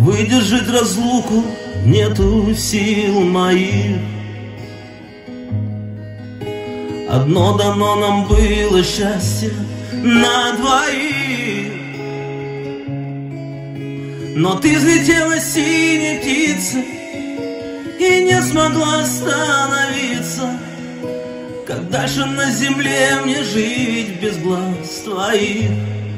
выдержать разлуку нету сил моих. Одно дано нам было счастье на двоих, но ты взлетела синей птицей и не смогла остановиться. Как дальше на земле мне жить без глаз твоих?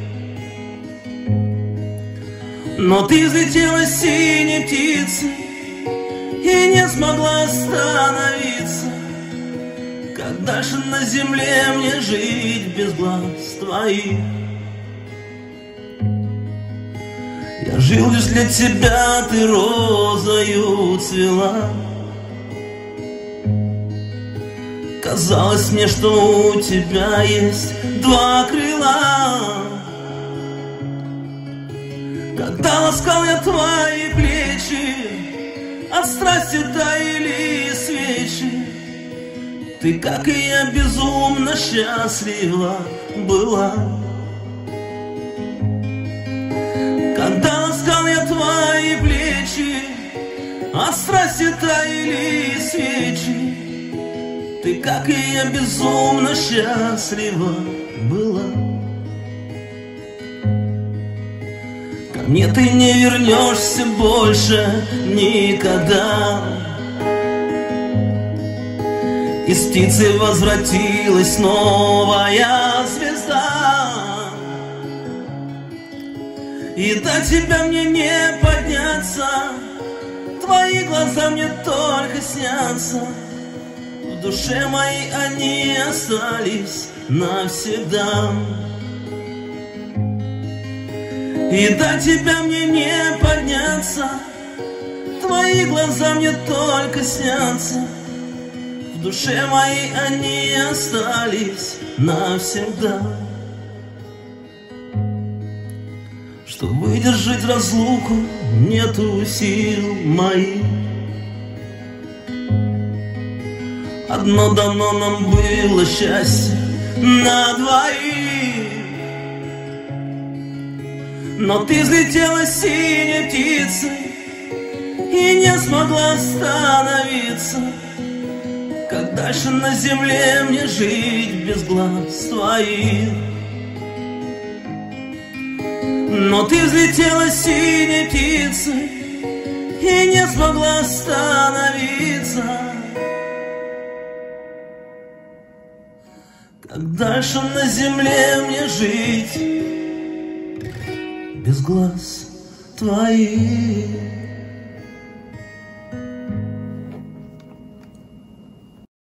Но ты взлетела синей птицей и не смогла остановиться. Как дальше на земле мне жить без глаз твоих? Я жил лишь для тебя, ты розою цвела. Казалось мне, что у тебя есть два крыла. Когда ласкал я твои плечи, от страсти таяли свечи, ты, как и я, безумно счастлива была. Когда ласкал я твои плечи, от страсти таяли свечи, ты, как и я, безумно счастлива была. Ко мне ты не вернешься больше никогда. Из птицы возвратилась новая звезда, и до тебя мне не подняться. Твои глаза мне только снятся, в душе моей они остались навсегда. И до тебя мне не подняться, твои глаза мне только снятся, в душе моей они остались навсегда. Чтоб выдержать разлуку нету сил моих. Одно дано нам было счастье на двоих, но ты взлетела синей птицей и не смогла остановиться. Как дальше на земле мне жить без глаз твоих? Но ты взлетела синей птицей и не смогла остановиться. Как дальше на земле мне жить без глаз твоих?